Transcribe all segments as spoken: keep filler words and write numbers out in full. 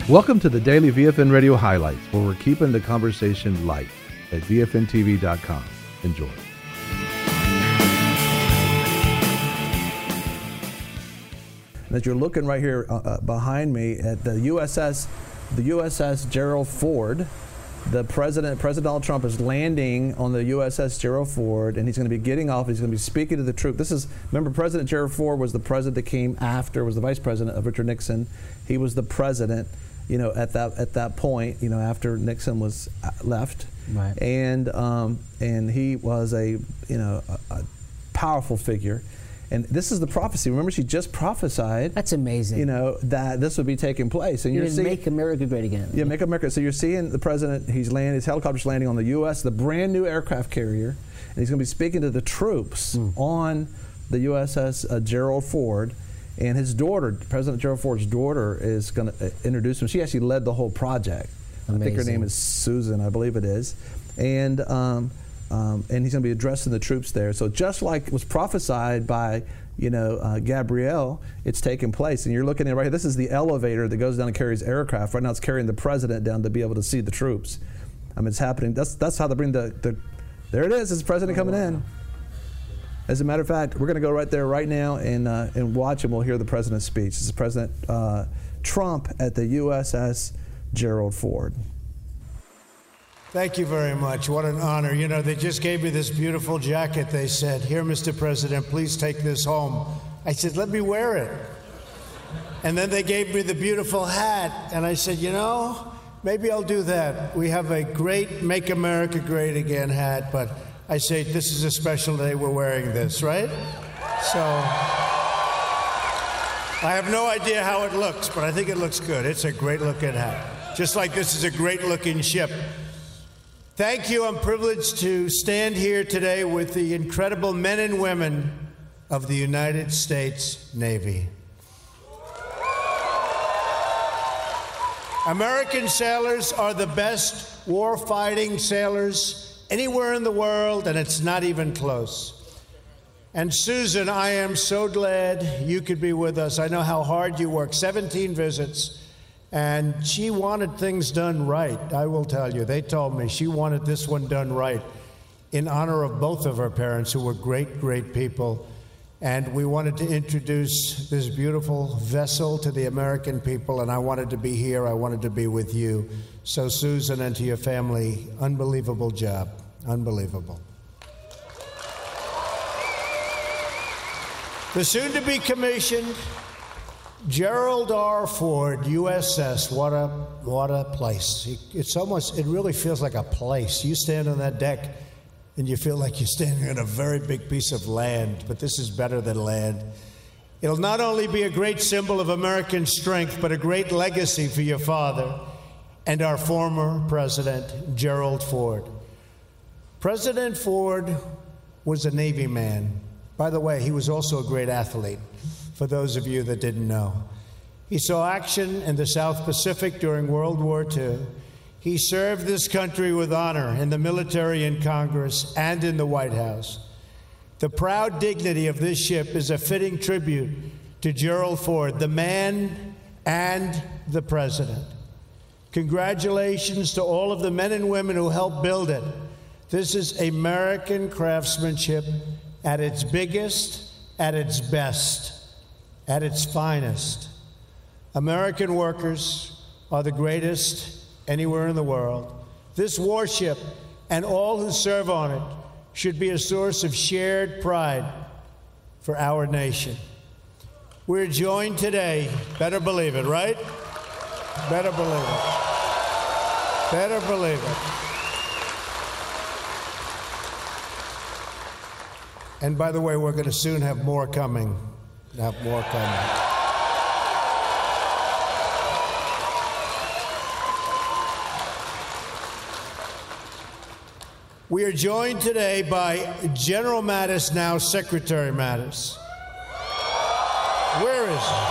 Welcome to the Daily V F N Radio Highlights, where we're keeping the conversation light at V F N T V dot com. Enjoy. That you're looking right here uh, behind me at the U S S, the U S S Gerald Ford. The president, President Donald Trump, is landing on the U S S Gerald Ford, and he's going to be getting off. He's going to be speaking to the troops. This is, remember, President Gerald Ford was the president that came after, was the vice president of Richard Nixon. He was the president, you know, at that at that point, you know, after Nixon was left. Right. And um, and he was a, you know, a, a powerful figure. And this is the prophecy. Remember, she just prophesied. That's amazing. You know, that this would be taking place. And you you're seeing, make America great again. Yeah, make America. So you're seeing the president. He's landing. His helicopter's landing on the U S, the brand new aircraft carrier, and he's going to be speaking to the troops mm. on the U S S uh, Gerald Ford. And his daughter, President Gerald Ford's daughter, is going to uh, introduce him. She actually led the whole project. Amazing. I think her name is Susan, I believe it is. And um, um, and he's going to be addressing the troops there. So just like was prophesied by, you know, uh, Gabrielle, it's taking place. And you're looking at right here. This is the elevator that goes down and carries aircraft. Right now, it's carrying the president down to be able to see the troops. I mean, it's happening. That's that's how they bring the. the there it is. It's the president coming in. As a matter of fact, we're going to go right there right now and uh, and watch, and we'll hear the president's speech. This is President uh, Trump at the U S S Gerald Ford. Thank you very much. What an honor. You know, they just gave me this beautiful jacket. They said, "Here, Mister President, please take this home." I said, "Let me wear it." And then they gave me the beautiful hat. And I said, you know, maybe I'll do that. We have a great Make America Great Again hat, but I say, this is a special day, we're wearing this, right? So I have no idea how it looks, but I think it looks good. It's a great looking hat. Just like this is a great looking ship. Thank you. I'm privileged to stand here today with the incredible men and women of the United States Navy. American sailors are the best war-fighting sailors anywhere in the world, and it's not even close. And Susan, I am so glad you could be with us. I know how hard you work, seventeen visits, and she wanted things done right. I will tell you, they told me she wanted this one done right in honor of both of her parents, who were great, great people. And we wanted to introduce this beautiful vessel to the American people, and I wanted to be here. I wanted to be with you. So, Susan, and to your family, unbelievable job. Unbelievable. The soon-to-be commissioned Gerald R. Ford, U S S. What a what a place. It's almost, it really feels like a place. You stand on that deck and you feel like you're standing on a very big piece of land, but this is better than land. It'll not only be a great symbol of American strength, but a great legacy for your father and our former president, Gerald Ford. President Ford was a Navy man. By the way, he was also a great athlete, for those of you that didn't know. He saw action in the South Pacific during World War Two. He served this country with honor in the military and Congress and in the White House. The proud dignity of this ship is a fitting tribute to Gerald Ford, the man and the president. Congratulations to all of the men and women who helped build it. This is American craftsmanship at its biggest, at its best, at its finest. American workers are the greatest anywhere in the world. This warship and all who serve on it should be a source of shared pride for our nation. We're joined today, better believe it, right? Better believe it. Better believe it. And by the way, we're going to soon have more coming. Have more coming. We are joined today by General Mattis, now Secretary Mattis. Where is he?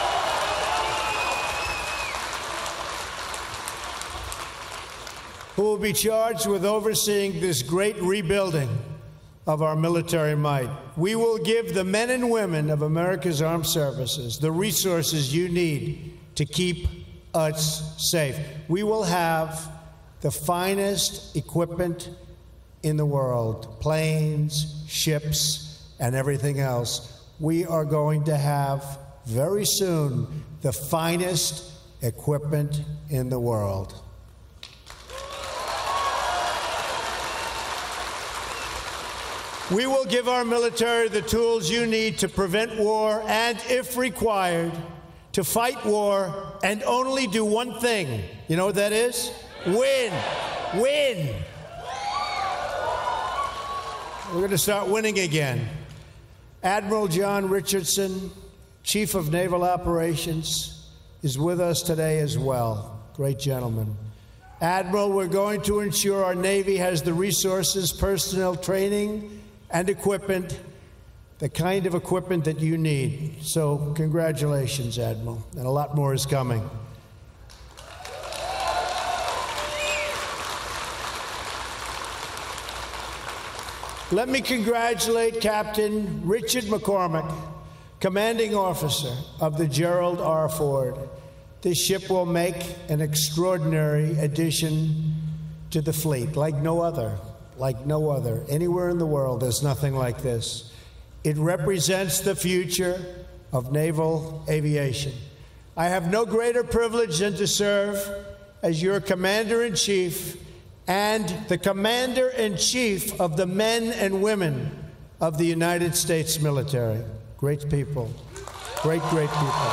Who will be charged with overseeing this great rebuilding of our military might. We will give the men and women of America's armed services the resources you need to keep us safe. We will have the finest equipment in the world, planes, ships, and everything else. We are going to have very soon the finest equipment in the world. We will give our military the tools you need to prevent war and, if required, to fight war and only do one thing. You know what that is? Win. Win. We're going to start winning again. Admiral John Richardson, Chief of Naval Operations, is with us today as well. Great gentleman. Admiral, we're going to ensure our Navy has the resources, personnel, training, and equipment, the kind of equipment that you need. So congratulations, Admiral, and a lot more is coming. Let me congratulate Captain Richard McCormick, Commanding Officer of the Gerald R. Ford. This ship will make an extraordinary addition to the fleet, like no other, like no other. Anywhere in the world, there's nothing like this. It represents the future of naval aviation. I have no greater privilege than to serve as your Commander-in-Chief and the Commander-in-Chief of the men and women of the United States military. Great people. Great, great people.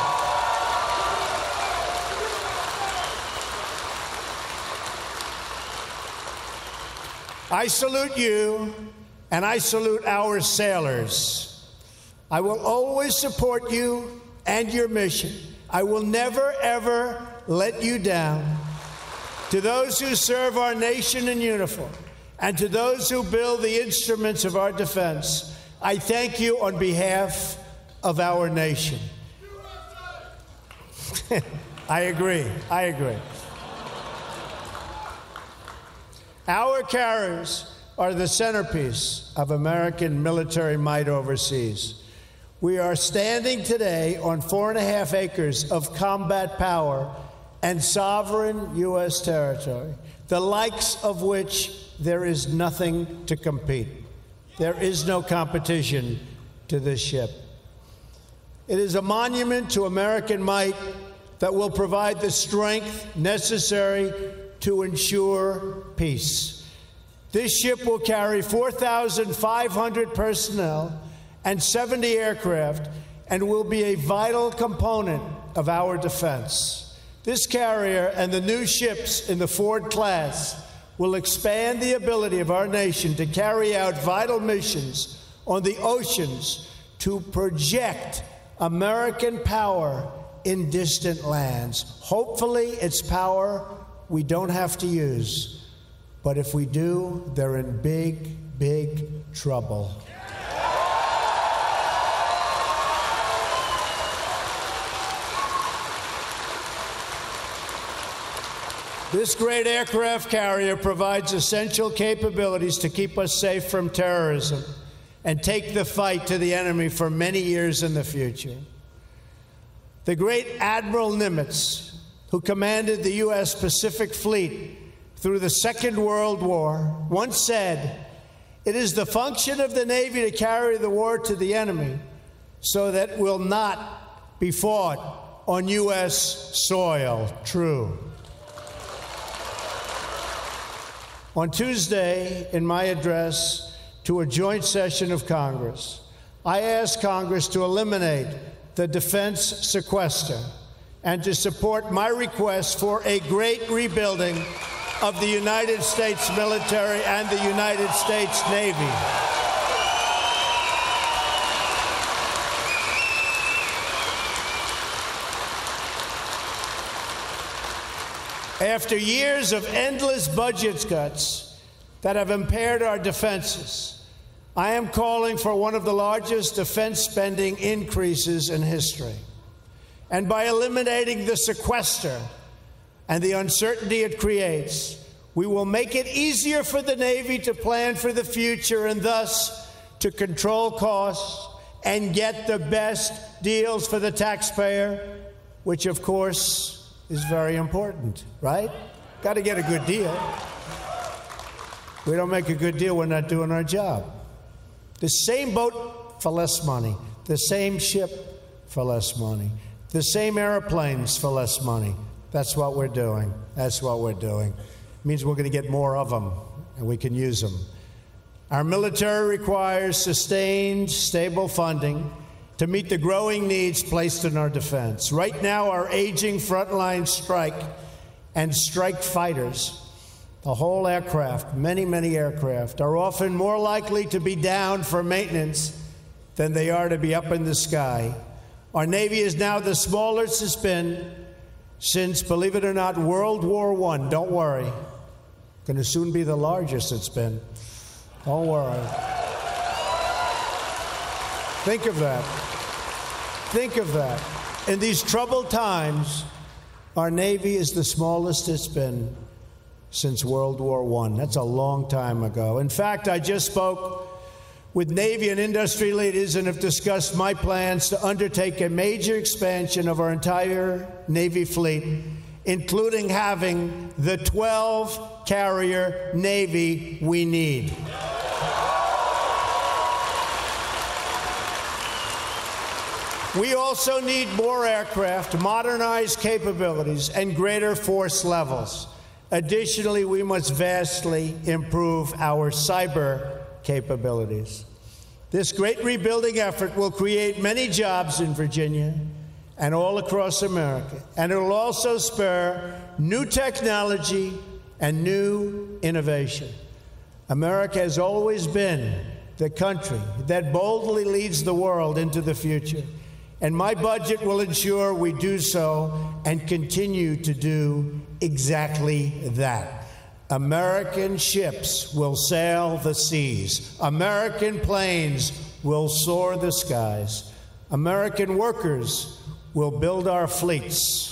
I salute you, and I salute our sailors. I will always support you and your mission. I will never, ever let you down. To those who serve our nation in uniform, and to those who build the instruments of our defense, I thank you on behalf of our nation. I agree. I agree. Our carriers are the centerpiece of American military might overseas. We are standing today on four and a half acres of combat power and sovereign U S territory, the likes of which there is nothing to compete. There is no competition to this ship. It is a monument to American might that will provide the strength necessary to ensure peace. This ship will carry four thousand five hundred personnel and seventy aircraft and will be a vital component of our defense. This carrier and the new ships in the Ford class will expand the ability of our nation to carry out vital missions on the oceans to project American power in distant lands. Hopefully, it's power we don't have to use. But if we do, they're in big, big trouble. This great aircraft carrier provides essential capabilities to keep us safe from terrorism and take the fight to the enemy for many years in the future. The great Admiral Nimitz, who commanded the U S Pacific Fleet through the Second World War, once said, "It is the function of the Navy to carry the war to the enemy so that it will not be fought on U S soil." True. On Tuesday, in my address to a joint session of Congress, I asked Congress to eliminate the defense sequester and to support my request for a great rebuilding of the United States military and the United States Navy. After years of endless budget cuts that have impaired our defenses, I am calling for one of the largest defense spending increases in history. And by eliminating the sequester and the uncertainty it creates, we will make it easier for the Navy to plan for the future and thus to control costs and get the best deals for the taxpayer, which, of course, is very important, right? Got to get a good deal. We don't make a good deal, we're not doing our job. The same boat for less money, the same ship for less money, the same airplanes for less money. That's what we're doing. That's what we're doing. It means we're going to get more of them, and we can use them. Our military requires sustained, stable funding to meet the growing needs placed in our defense. Right now, our aging frontline strike and strike fighters, the whole aircraft, many, many aircraft, are often more likely to be down for maintenance than they are to be up in the sky. Our Navy is now the smallest it's been since, believe it or not, World War One. Don't worry. Going to soon be the largest it's been. Don't worry. Think of that. Think of that. In these troubled times, our Navy is the smallest it's been since World War One. That's a long time ago. In fact, I just spoke with Navy and industry leaders and have discussed my plans to undertake a major expansion of our entire Navy fleet, including having the twelve carrier Navy we need. We also need more aircraft, modernized capabilities, and greater force levels. Additionally, we must vastly improve our cyber capabilities. This great rebuilding effort will create many jobs in Virginia and all across America, and it will also spur new technology and new innovation. America has always been the country that boldly leads the world into the future, and my budget will ensure we do so and continue to do exactly that. American ships will sail the seas. American planes will soar the skies. American workers will build our fleets.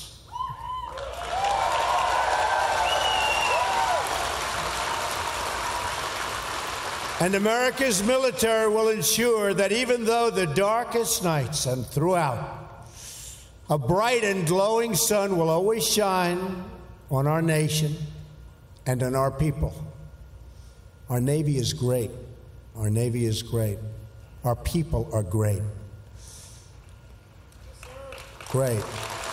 And America's military will ensure that even though the darkest nights and throughout, a bright and glowing sun will always shine on our nation and on our people. Our Navy is great. Our Navy is great. Our people are great. Great.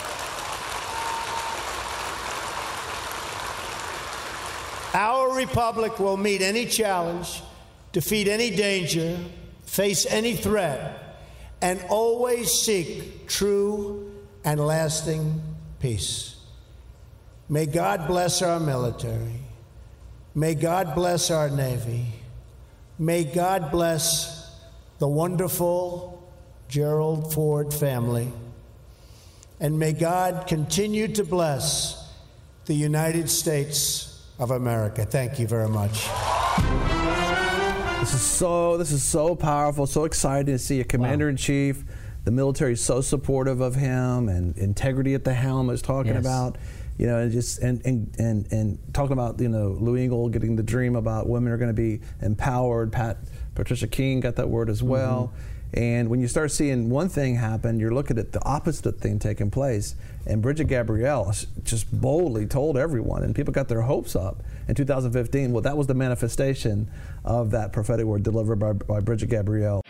Our republic will meet any challenge, defeat any danger, face any threat, and always seek true and lasting peace. May God bless our military. May God bless our Navy. May God bless the wonderful Gerald Ford family. And may God continue to bless the United States of America. Thank you very much. This is so this is so powerful, so exciting to see a commander-in-chief. Wow. The military is so supportive of him, and integrity at the helm is talking yes. about, you know, and just and, and and and talking about, you know, Lou Engle getting the dream about women are going to be empowered. Pat Patricia King got that word as well. Mm-hmm. And when you start seeing one thing happen, you're looking at the opposite thing taking place. And Bridget Gabrielle just boldly told everyone, and people got their hopes up in two thousand fifteen. Well, that was the manifestation of that prophetic word delivered by, by Bridget Gabrielle.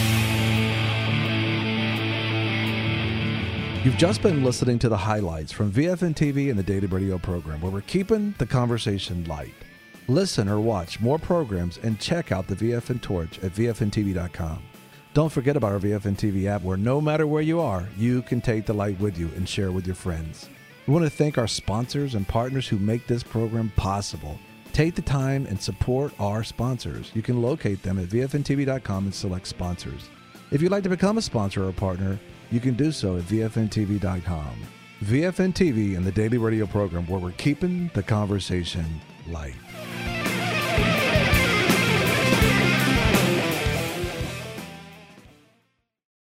You've just been listening to the highlights from V F N T V and the Daily Radio program, where we're keeping the conversation light. Listen or watch more programs and check out the V F N Torch at V F N T V dot com. Don't forget about our V F N T V app, where no matter where you are, you can take the light with you and share with your friends. We want to thank our sponsors and partners who make this program possible. Take the time and support our sponsors. You can locate them at V F N T V dot com and select sponsors. If you'd like to become a sponsor or a partner, you can do so at V F N T V dot com. V F N T V and the Daily Radio program, where we're keeping the conversation light.